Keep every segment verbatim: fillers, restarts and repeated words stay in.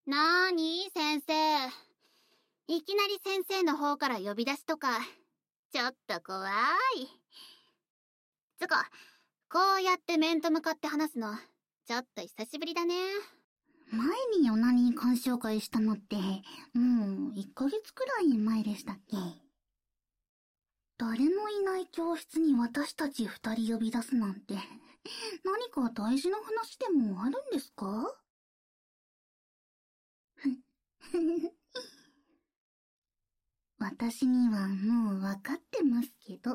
なーに先生。いきなり先生の方から呼び出しとか、ちょっと怖い。つか、こうやって面と向かって話すの、ちょっと久しぶりだね。 前にヨナに鑑賞会したのって、もういっかげつくらい前でしたっけ？誰もいない教室に私たち二人呼び出すなんて、何か大事な話でもあるんですか？私にはもうわかってますけど。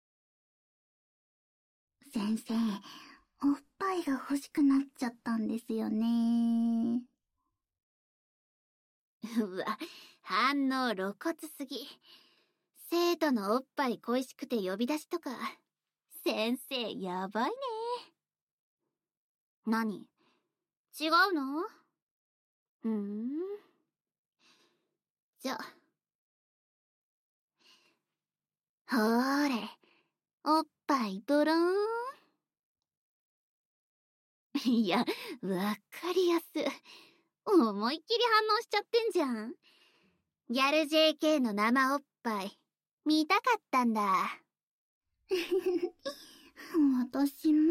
先生、おっぱいが欲しくなっちゃったんですよね。 うわ、反応露骨すぎ。生徒のおっぱい恋しくて呼び出しとか、先生やばいね。何？違うの？うーん。じゃ、ほーれ、おっぱいドローン。いや、わかりやす。思いっきり反応しちゃってんじゃん。ギャル ジェーケー の生おっぱい、見たかったんだ。 私も。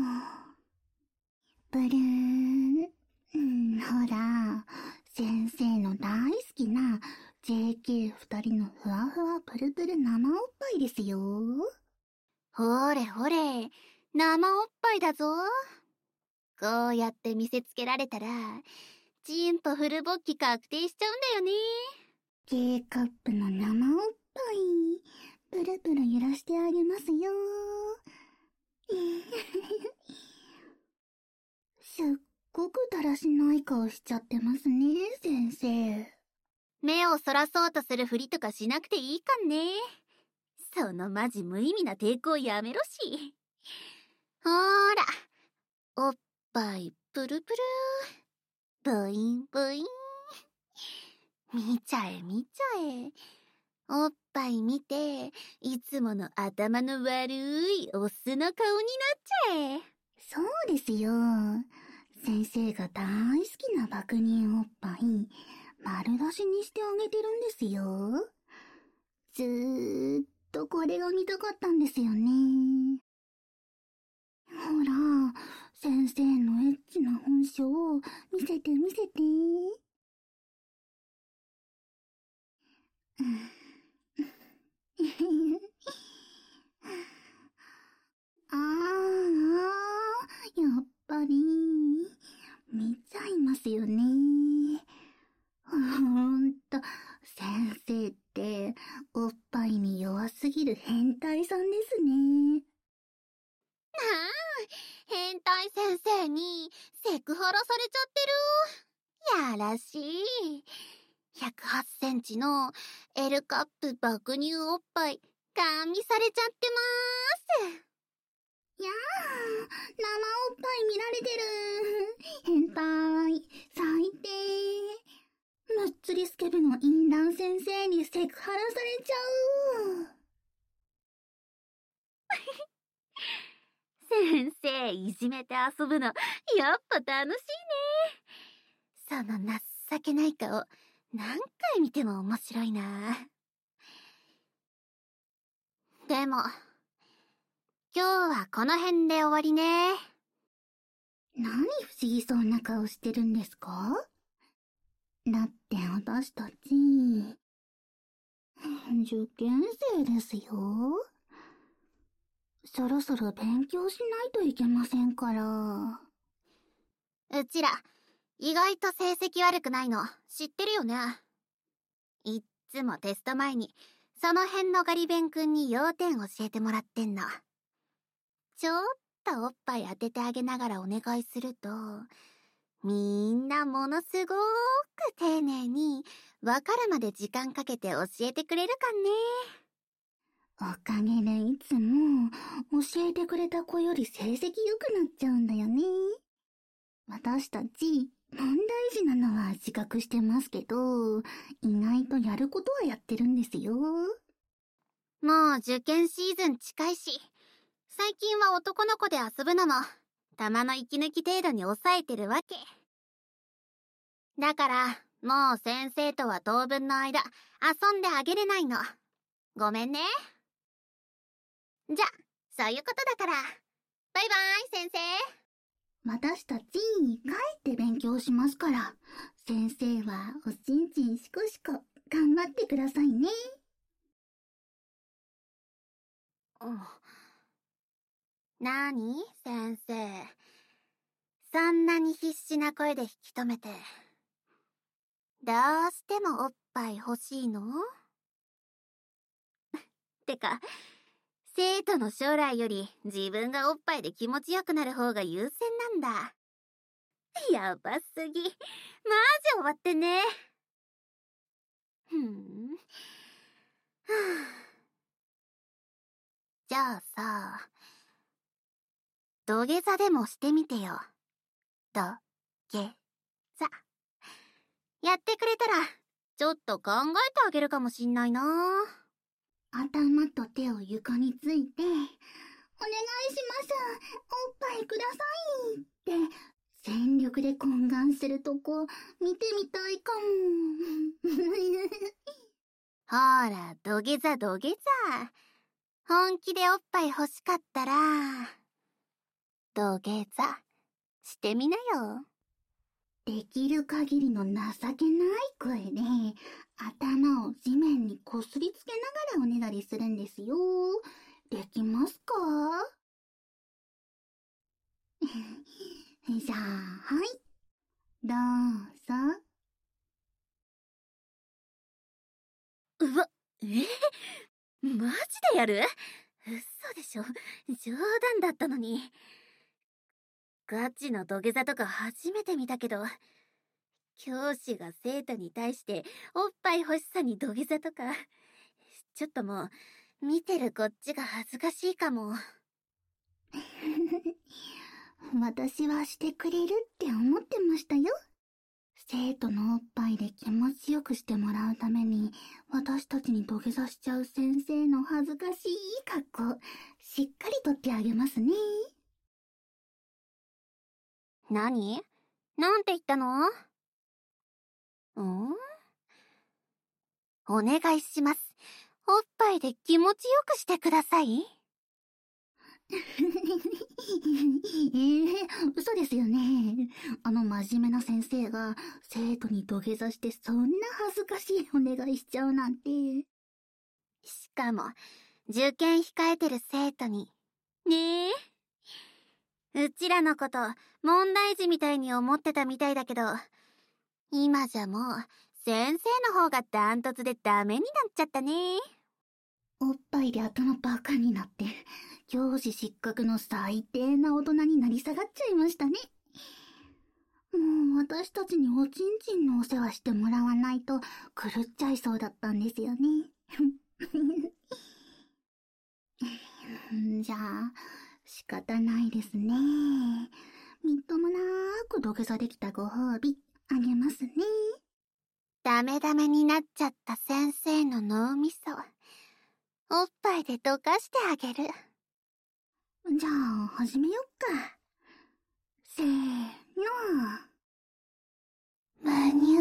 ブルーン。うん、ほら、先生の大好きな ジェーケーふたりのふわふわプルプル生おっぱいですよ。 ほれほれ、生おっぱいだぞ。こうやって見せつけられたら、チンポフル勃起確定しちゃうんだよね。 K カップの生おっぱい、プルプル揺らしてあげますよ。すっごくだらしない顔しちゃってますね、先生。 目をそらそうとするふりとかしなくていいかんね。そのマジ無意味な抵抗やめろし。ほーら、おっぱいプルプル。ブインブイン。見ちゃえ見ちゃえ。おっぱい見て、いつもの頭の悪いオスの顔になっちゃえ。 そうですよ。先生が大好きな爆乳おっぱい、丸出しにしてあげてるんですよ。ずーっとこれが見たかったんですよね。ほら、先生のエッチな本性を見せて見せて。あーあー、やっぱり、見ちゃいますよね。ほんと、先生って、おっぱいに弱すぎる変態さんですね。 なあ、変態先生にセクハラされちゃってる。やらしい。ひゃくはちセンチの エル カップ爆乳おっぱい、ガン見されちゃってまーす。 やー、生おっぱい見られてる。変態、最低。むっつりスケベのインラン先生にセクハラされちゃう。 先生いじめて遊ぶのやっぱ楽しいね。その情けない顔何回見ても面白いな。でも今日はこの辺で終わりね。 何不思議そうな顔してるんですか？だって私たち受験生ですよ。そろそろ勉強しないといけませんから。 うちら意外と成績悪くないの知ってるよね。いっつもテスト前にその辺のガリ勉くんに要点教えてもらってんの。ちょっとおっぱい当ててあげながらお願いすると、みんなものすごーく丁寧にわかるまで時間かけて教えてくれるかんね。 おかげでいつも教えてくれた子より成績良くなっちゃうんだよね。私たち問題児なのは自覚してますけど、意外とやることはやってるんですよ。 もう受験シーズン近いし、最近は男の子で遊ぶのも玉の息抜き程度に抑えてるわけ。 だから、もう先生とは当分の間、遊んであげれないの。ごめんね。じゃ、そういうことだから。バイバイ、先生。 私たち、帰って勉強しますから、先生はおちんちんしこしこ、頑張ってくださいね。 うん。なーに、先生。そんなに必死な声で引き止めて。どうしてもおっぱい欲しいの？てか、生徒の将来より自分がおっぱいで気持ちよくなる方が優先なんだ。やばすぎ。マジ終わってね。ふん。はぁ。じゃあさ、土下座でもしてみてよ。土下座。やってくれたら、ちょっと考えてあげるかもしんないな。 頭と手を床について、お願いします、おっぱいくださいって、全力で懇願するとこ、見てみたいかも。 ほら、土下座土下座。本気でおっぱい欲しかったら、土下座してみなよ。 できる限りの情けない声で、頭を地面にこすりつけながらおねだりするんですよ。できますか？じゃあ、はい。どうぞ。 うわ、えマジでやる？嘘でしょ。冗談だったのに。ガチの土下座とか初めて見たけど、教師が生徒に対しておっぱい欲しさに土下座とか、ちょっともう、見てるこっちが恥ずかしいかも。 私はしてくれるって思ってましたよ。生徒のおっぱいで気持ちよくしてもらうために、私たちに土下座しちゃう先生の恥ずかしい格好、しっかりとってあげますね。 何？なんて言ったの？ん？お願いします。おっぱいで気持ちよくしてください。 ええ嘘ですよね。あの真面目な先生が生徒に土下座してそんな恥ずかしいお願いしちゃうなんて。 しかも、受験控えてる生徒に。ねえ。うちらのこと、問題児みたいに思ってたみたいだけど、今じゃもう、先生の方がダントツでダメになっちゃったね。 おっぱいで頭バカになって、教師失格の最低な大人になり下がっちゃいましたね。もう私たちにおちんちんのお世話してもらわないと狂っちゃいそうだったんですよね。じゃあ、仕方ないですね。みっともなーく土下座できたご褒美、あげますね。 ダメダメになっちゃった先生の脳みそ、おっぱいで溶かしてあげる。 じゃあ、始めよっか。せーの。 むにゅー。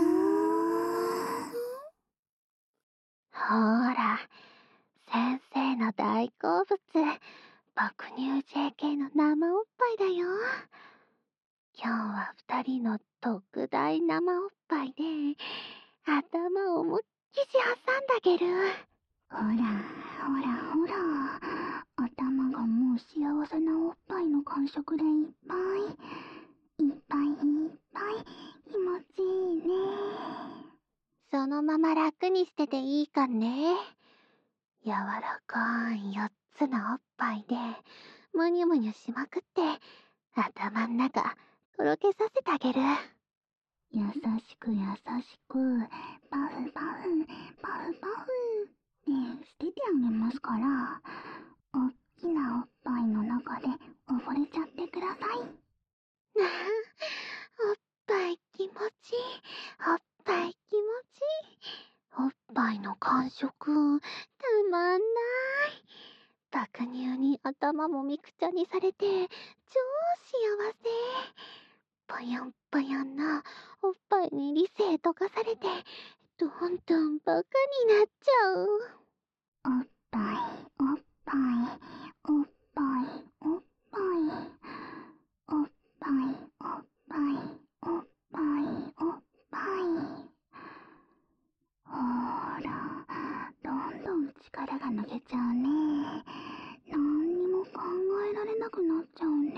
ほーら、先生の大好物、爆乳 ジェーケー の生おっぱいだよ。今日は二人の特大生おっぱいで、頭を思いっきし挟んだげる。 ほら、ほら、ほら。頭がもう幸せなおっぱいの感触でいっぱい。いっぱいいっぱい。気持ちいいね。 そのまま楽にしてていいかね。柔らかい四つのおっぱいで、むにゅむにゅしまくって、頭ん中、とろけさせてあげる。 優しく優しく、パフパフ、パフパフってしててあげますから、おっきなおっぱいの中で溺れちゃってください。 なあ、おっぱい気持ちいい、おっぱい気持ちいい。おっぱいの感触、たまんない。爆乳に頭もみくちゃにされて、超幸せ。ぽよんぽよんのおっぱいにリスかされて、どんどんバカになっちゃう。 おっぱい、おっぱい、おっぱい、おっぱい。おっぱい、おっぱい、おっぱい、おっぱい。ほーら、どんどん力が抜けちゃうね。なんにも考えられなくなっちゃうね。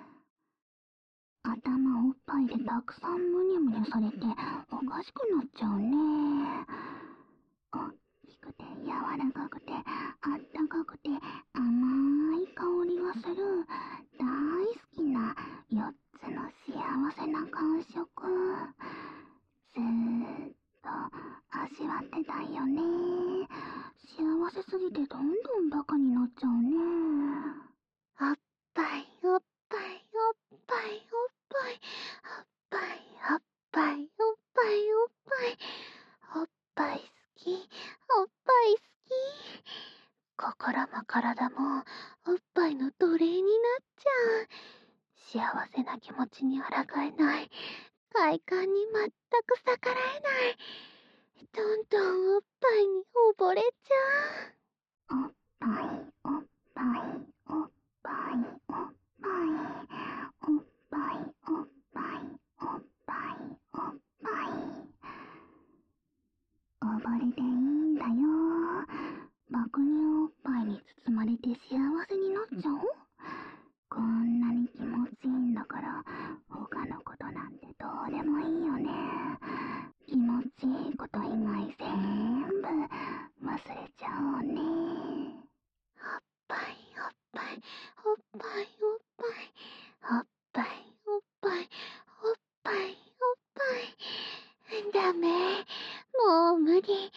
頭おっぱいでたくさんむにゃむにゃされておかしくなっちゃうね。おっきくて柔らかくてあったかくて甘い香りがする大好きなよっつの幸せな感触、ずーっと味わってたいよね。幸せすぎてどんどんバカになっちゃうね。 おっぱい、おっぱい、おっぱい、おっぱい、おっぱい、おっぱい、おっぱい、おっぱい、おっぱい好き、おっぱい好き。心も体もおっぱいの奴隷になっちゃう。幸せな気持ちに抗えない。快感に全く逆らえない。どんどんおっぱいに溺れちゃう。 おっぱい、おっぱい、おっぱい、おっぱい、おっぱい、おっぱい、おっぱい、おっぱい。溺れていいんだよ。爆乳おっぱいに包まれて幸せになっちゃおう。こんなに気持ちいいんだから他のことなんてどうでもいいよね。気持ちいいこと以外全部忘れちゃおうね。 おっぱい、おっぱい、おっぱい、おっぱい、おっぱい、おっぱい、おっぱい、おっぱい。ダメ。もう無理。我慢無理。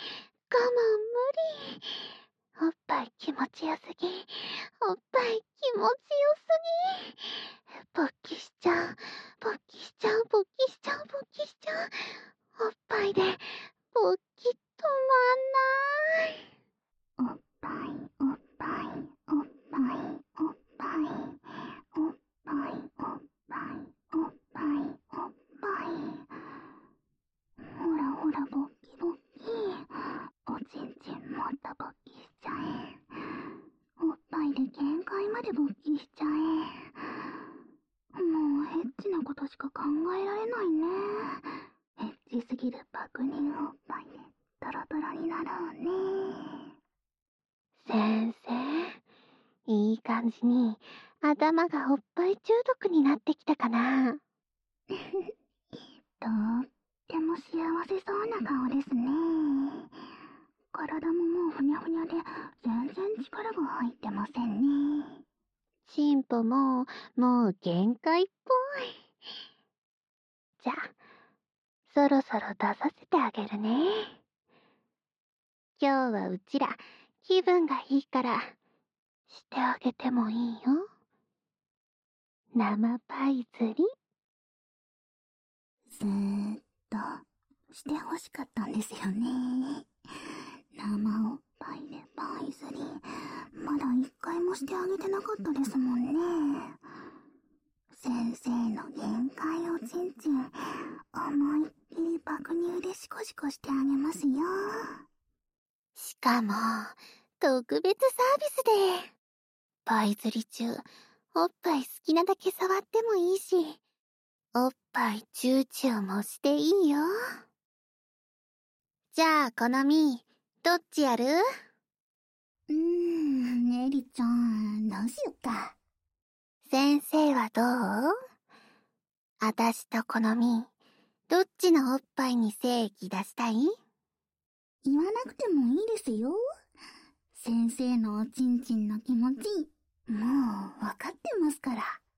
おっぱい気持ちよすぎ。おっぱい気持ちよすぎ。勃起しちゃう。勃起しちゃう。勃起しちゃう。勃起しちゃう。おっぱいで勃起止まんない。 おっぱい、おっぱい、おっぱい、おっぱい、おっぱい、おっぱい、おっぱい、おっぱい。ほらほら、ぼっきぼっき。おちんちんもっと勃起しちゃえ。おっぱいで限界まで勃起しちゃえ。もうエッチなことしか考えられないね。エッチすぎる爆乳おっぱいでトロトロになろうね。 先生、いい感じに頭がおっぱい中毒になってきたかな。 とっても幸せそうな顔ですね。体ももうふにゃふにゃで全然力が入ってませんね。 チンポももう限界っぽい。じゃあ、そろそろ出させてあげるね。今日はうちら気分がいいからしてあげてもいいよ。生パイ釣り。 ずーっとしてほしかったんですよね。生おっぱいでパイ釣り、まだ一回もしてあげてなかったですもんね。先生の限界おちんちん、思いっきり爆乳でシコシコしてあげますよ。 しかも特別サービスでパイ釣り中おっぱい好きなだけ触ってもいいし、おっぱいチューチューもしていいよ。じゃあこのみどっちやる？ うーん、エリちゃん、どうしよっか。 先生はどう？あたしとこのみどっちのおっぱいに精液出したい？ 言わなくてもいいですよ。先生のおちんちんの気持ち、もうわかってますから。